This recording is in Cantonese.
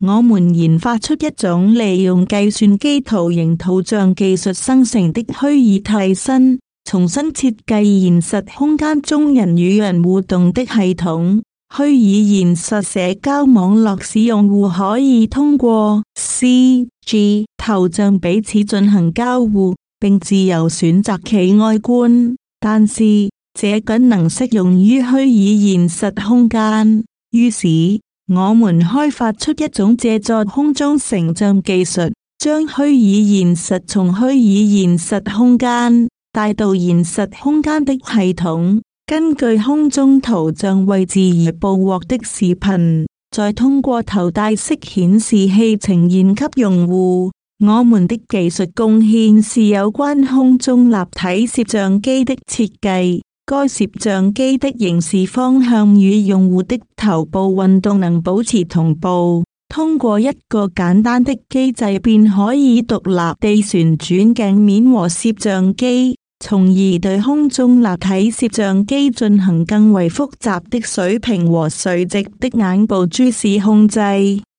我們研發出一種利用計算機圖形圖像技術生成的虛擬替身，重新設計現實空間中人與人互動的系統。虛擬現實社交網絡使用戶可以通過 CG 頭像彼此進行交互，並自由選擇其外觀，但是這僅能適用於虛擬現實空間。於是我們開發出一種借助空中成像技術，將虛擬現實從虛擬現實空間帶到現實空間的系統，根據空中圖像位置而捕獲的視頻，再通過頭戴式顯示器呈現給用戶。我們的技術貢獻是有關空中立體攝像機的設計。該攝像機的凝視方向與用戶的頭部運動能保持同步，通過一個簡單的機制便可以獨立地旋轉鏡面和攝像機，從而對空中立體攝像機進行更為複雜的水平和垂直的眼部注視控制。